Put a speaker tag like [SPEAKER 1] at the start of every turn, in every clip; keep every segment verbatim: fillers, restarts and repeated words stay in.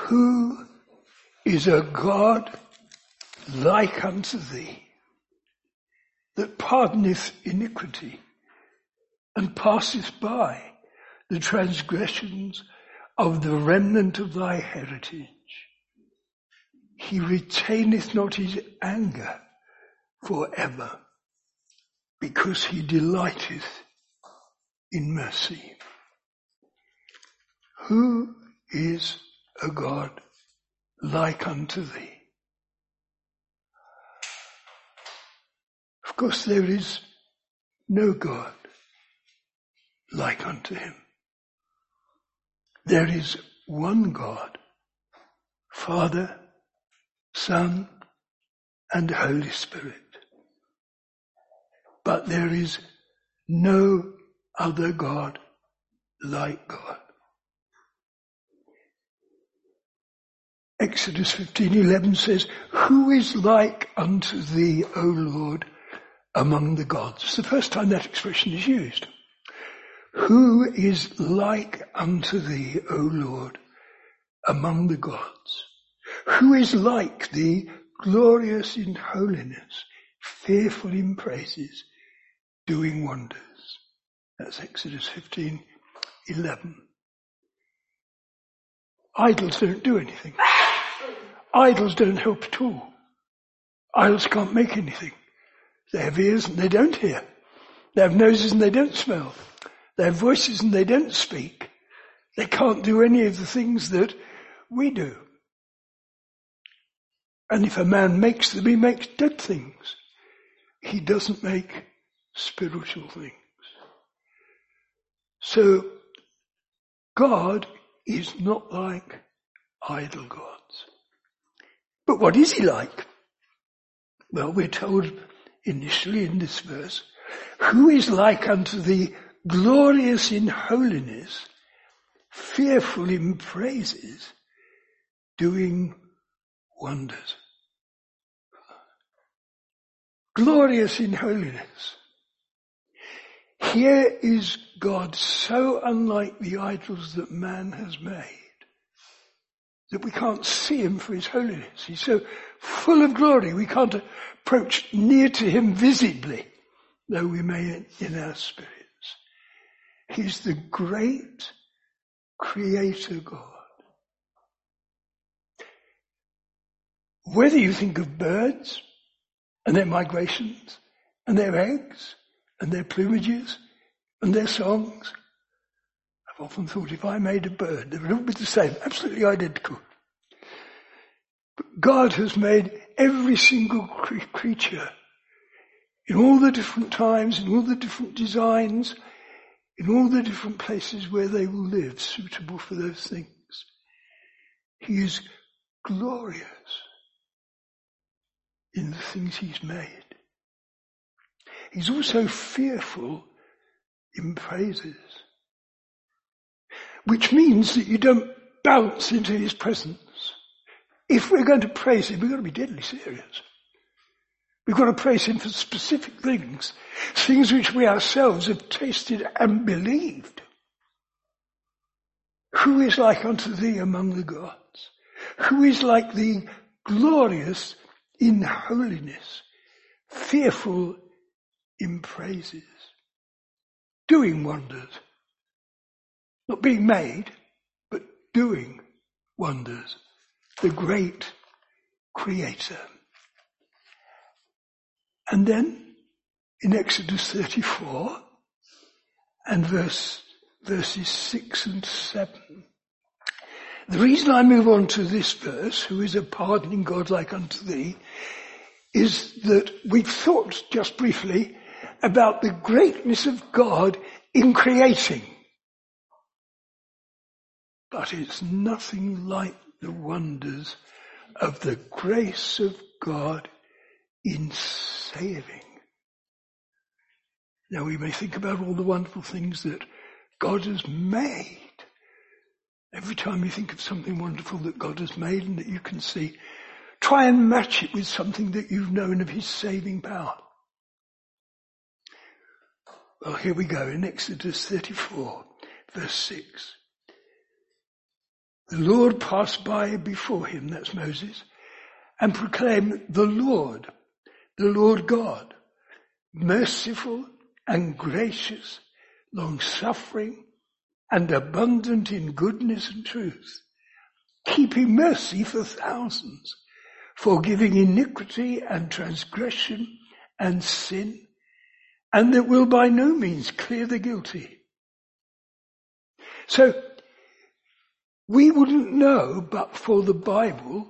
[SPEAKER 1] Who is a God like unto thee, that pardoneth iniquity, and passeth by the transgressions of the remnant of thy heritage? He retaineth not his anger for ever, because he delighteth in mercy. Who is a God like unto thee? Of course, there is no God like unto him. There is one God, Father, Son, and Holy Spirit. But there is no other God like God. Exodus fifteen eleven says, who is like unto thee, O Lord, among the gods? It's the first time that expression is used. Who is like unto thee, O Lord, among the gods? Who is like thee, glorious in holiness, fearful in praises, doing wonders? That's Exodus fifteen eleven. Idols don't do anything. Idols don't help at all. Idols can't make anything. They have ears and they don't hear. They have noses and they don't smell. They have voices and they don't speak. They can't do any of the things that we do. And if a man makes them, he makes dead things. He doesn't make spiritual things. So, God is not like idol gods. But what is he like? Well, we're told initially in this verse, who is like unto thee, glorious in holiness, fearful in praises, doing wonders. Glorious in holiness. Here is God so unlike the idols that man has made that we can't see him for his holiness. He's so full of glory we can't approach near to him visibly, though we may in our spirits. He's the great creator God. Whether you think of birds and their migrations and their eggs and their plumages and their songs, I've often thought if I made a bird, they would all be the same, absolutely identical. But God has made every single cre- creature in all the different times, in all the different designs, in all the different places where they will live, suitable for those things. He is glorious in the things he's made. He's also fearful in praises, which means that you don't bounce into his presence. If we're going to praise him, we've got to be deadly serious. We've got to praise him for specific things, things which we ourselves have tasted and believed. Who is like unto thee among the gods? Who is like thee, glorious in holiness, fearful in praises, doing wonders? Not being made, but doing wonders. The great creator. And then in Exodus thirty-four and verse, verses six and seven, the reason I move on to this verse, who is a pardoning God like unto thee, is that we've thought just briefly about the greatness of God in creating. But it's nothing like the wonders of the grace of God in saving. Now we may think about all the wonderful things that God has made. Every time you think of something wonderful that God has made and that you can see, try and match it with something that you've known of his saving power. Well, here we go in Exodus thirty-four, verse six. The Lord passed by before him, that's Moses, and proclaimed, the Lord, the Lord God, merciful and gracious, long-suffering and abundant in goodness and truth, keeping mercy for thousands, forgiving iniquity and transgression and sin, and that will by no means clear the guilty. So, we wouldn't know, but for the Bible,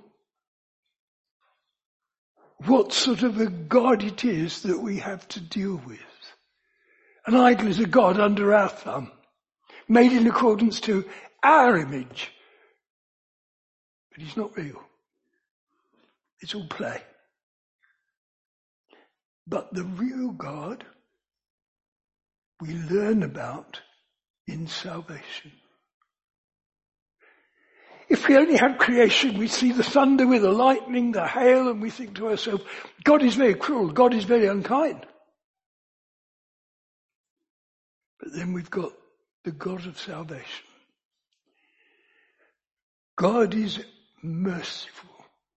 [SPEAKER 1] what sort of a God it is that we have to deal with. An idol is a God under our thumb, made in accordance to our image. But he's not real. It's all play. But the real God we learn about in salvation. If we only had creation, we see the thunder with the lightning, the hail, and we think to ourselves, God is very cruel, God is very unkind. But then we've got the God of salvation. God is merciful.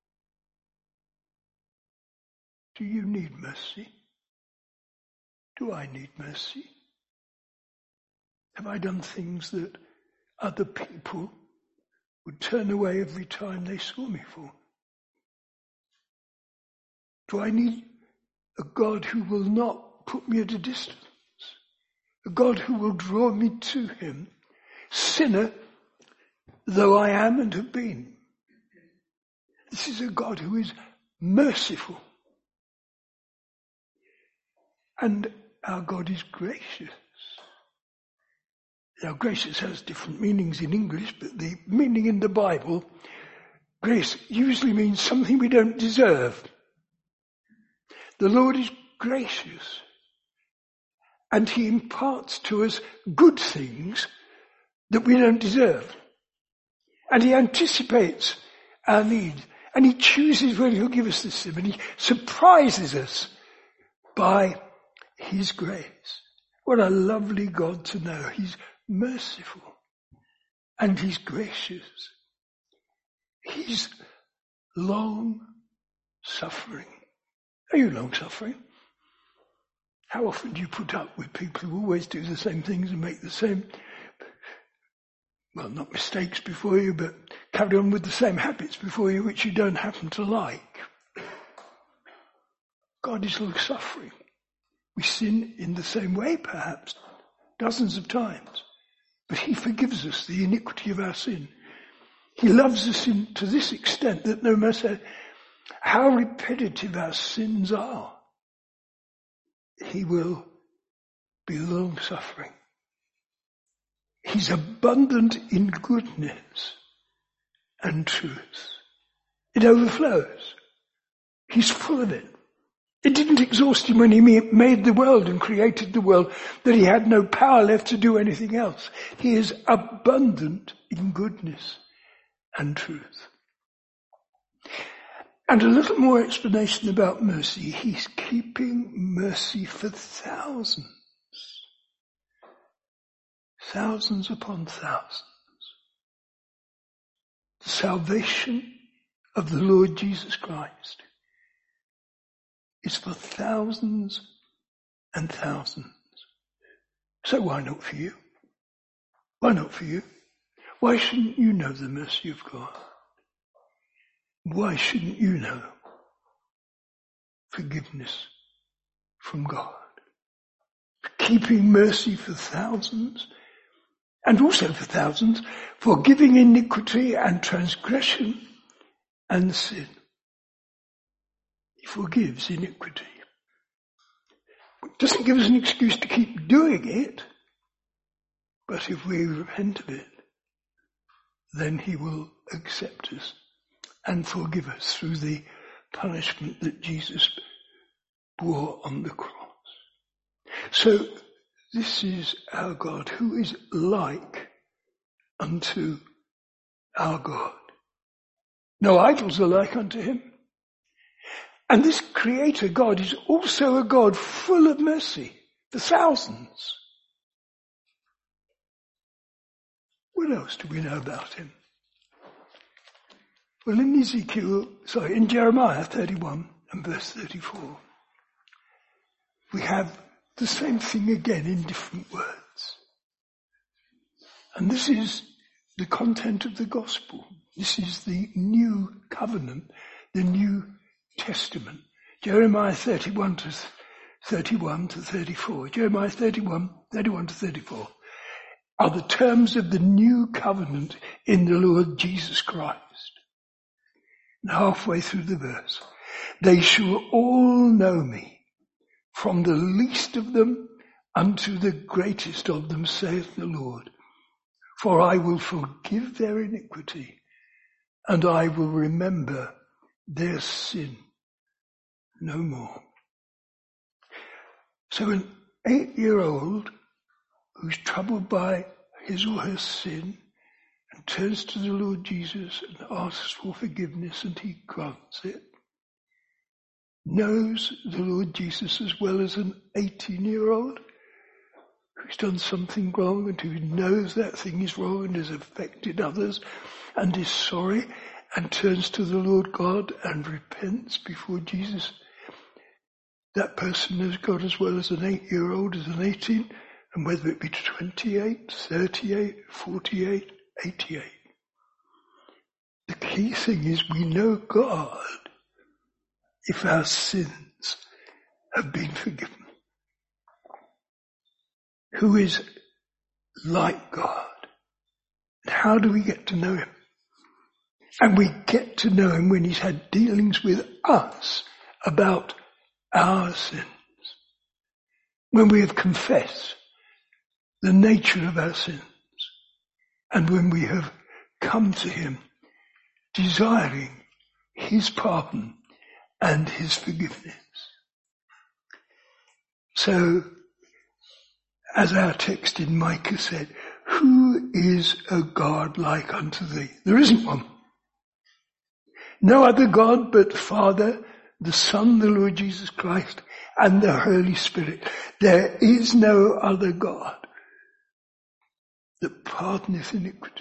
[SPEAKER 1] Do you need mercy? Do I need mercy? Have I done things that other people would turn away every time they saw me for? Do I need a God who will not put me at a distance? A God who will draw me to him, sinner though I am and have been. This is a God who is merciful. And our God is gracious. Now, gracious has different meanings in English, but the meaning in the Bible, grace usually means something we don't deserve. The Lord is gracious, and he imparts to us good things that we don't deserve. And he anticipates our need, and he chooses when he'll give us this thing, and he surprises us by his grace. What a lovely God to know. He's merciful and he's gracious. He's long suffering. Are you long suffering? How often do you put up with people who always do the same things and make the same, well, not mistakes before you, but carry on with the same habits before you which you don't happen to like? God is long suffering. We sin in the same way, perhaps, dozens of times. But he forgives us the iniquity of our sin. He loves us in, to this extent that no matter how repetitive our sins are, he will be long-suffering. He's abundant in goodness and truth. It overflows. He's full of it. It didn't exhaust him when he made the world and created the world, that he had no power left to do anything else. He is abundant in goodness and truth. And a little more explanation about mercy. He's keeping mercy for thousands. Thousands upon thousands. The salvation of the Lord Jesus Christ is for thousands and thousands. So why not for you? Why not for you? Why shouldn't you know the mercy of God? Why shouldn't you know forgiveness from God? Keeping mercy for thousands, and also for thousands, forgiving iniquity and transgression and sin. He forgives iniquity. It doesn't give us an excuse to keep doing it, but if we repent of it, then he will accept us and forgive us through the punishment that Jesus bore on the cross. So this is our God, who is like unto our God. No idols are like unto him. And this Creator God is also a God full of mercy for thousands. What else do we know about him? Well, in Ezekiel, sorry, in Jeremiah thirty-one and verse thirty-four, we have the same thing again in different words. And this is the content of the gospel. This is the new covenant, the new testament. Jeremiah thirty-one to thirty-one to thirty-four. Jeremiah thirty-one, thirty-one to thirty-four are the terms of the new covenant in the Lord Jesus Christ. And halfway through the verse, they shall all know me, from the least of them unto the greatest of them, saith the Lord. For I will forgive their iniquity, and I will remember their sin no more. So an eight-year-old who's troubled by his or her sin and turns to the Lord Jesus and asks for forgiveness, and he grants it, knows the Lord Jesus as well as an eighteen-year-old who's done something wrong and who knows that thing is wrong and has affected others and is sorry and turns to the Lord God and repents before Jesus. That person knows God as well as an eight-year-old, as an eighteen, and whether it be twenty-eight, thirty-eight, forty-eight, eighty-eight. The key thing is we know God if our sins have been forgiven. Who is like God? And how do we get to know him? And we get to know him when he's had dealings with us about our sins. When we have confessed the nature of our sins. And when we have come to him desiring his pardon and his forgiveness. So, as our text in Micah said, who is a God like unto thee? There isn't one. No other God but Father, the Son, the Lord Jesus Christ, and the Holy Spirit. There is no other God that pardoneth iniquity.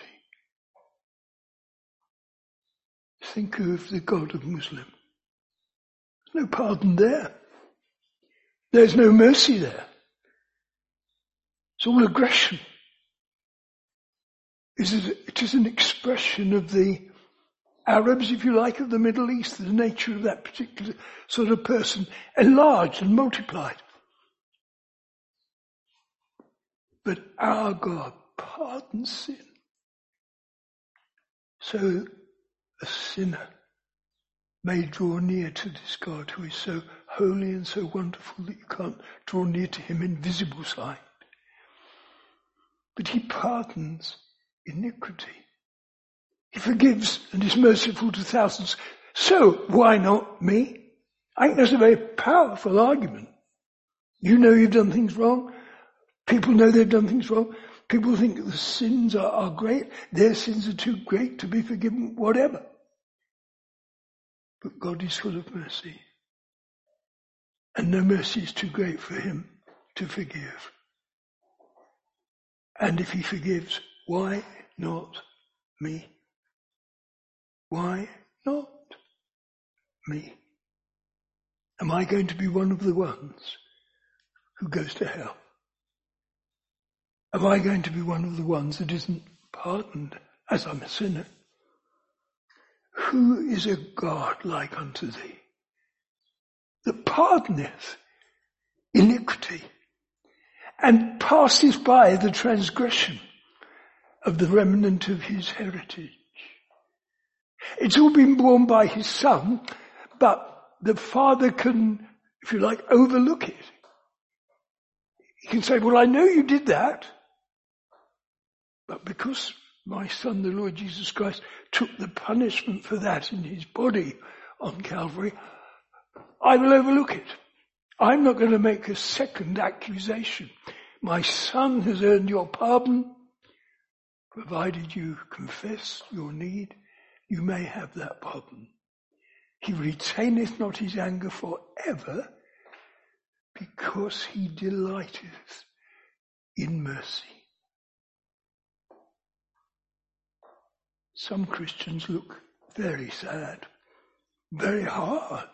[SPEAKER 1] Think of the God of Muslim. There's no pardon there. There's no mercy there. It's all aggression. It is, it is an expression of the Arabs, if you like, of the Middle East, the nature of that particular sort of person, enlarged and multiplied. But our God pardons sin. So a sinner may draw near to this God who is so holy and so wonderful that you can't draw near to him in visible sight. But he pardons iniquity. He forgives and is merciful to thousands. So why not me? I think that's a very powerful argument. You know you've done things wrong. People know they've done things wrong. People think the sins are, are great. Their sins are too great to be forgiven, whatever. But God is full of mercy. And no mercy is too great for him to forgive. And if he forgives, why not me? Why not me? Am I going to be one of the ones who goes to hell? Am I going to be one of the ones that isn't pardoned as I'm a sinner? Who is a God like unto thee, that pardoneth iniquity and passes by the transgression of the remnant of his heritage? It's all been borne by his Son, but the Father can, if you like, overlook it. He can say, well, I know you did that, but because my Son, the Lord Jesus Christ, took the punishment for that in his body on Calvary, I will overlook it. I'm not going to make a second accusation. My Son has earned your pardon. Provided you confess your need, you may have that pardon. He retaineth not his anger forever, because he delighteth in mercy. Some Christians look very sad, very hard.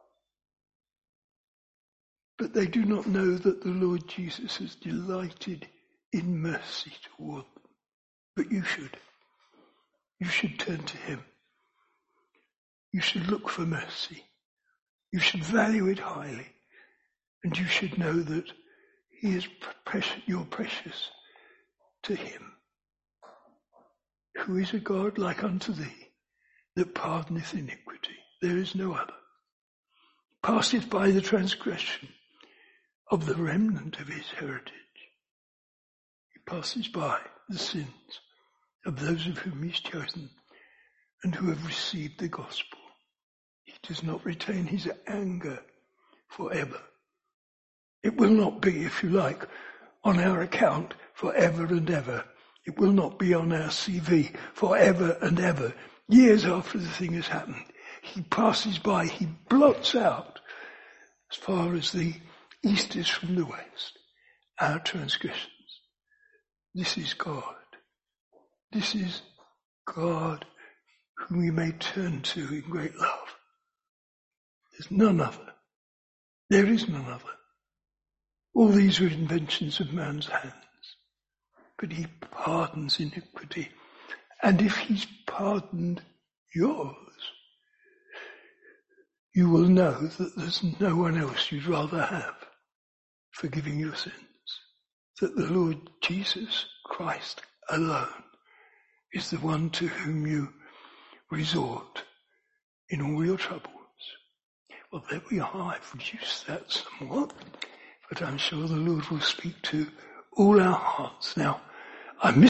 [SPEAKER 1] But they do not know that the Lord Jesus has delighted in mercy toward them. But you should. You should turn to him. You should look for mercy. You should value it highly. And you should know that he is precious, you're precious to him, who is a God like unto thee, that pardoneth iniquity. There is no other. Passeth by the transgression of the remnant of his heritage. He passes by the sins of those of whom he's chosen and who have received the gospel. He does not retain his anger forever. It will not be, if you like, on our account forever and ever. It will not be on our C V forever and ever. Years after the thing has happened, he passes by, he blots out, as far as the east is from the west, our transgressions. This is God. This is God whom we may turn to in great love. There's none other. There is none other. All these were inventions of man's hands. But he pardons iniquity. And if he's pardoned yours, you will know that there's no one else you'd rather have forgiving your sins. That the Lord Jesus Christ alone is the one to whom you resort in all your troubles. Well, there we are. I've reduced that somewhat, but I'm sure the Lord will speak to all our hearts. Now, I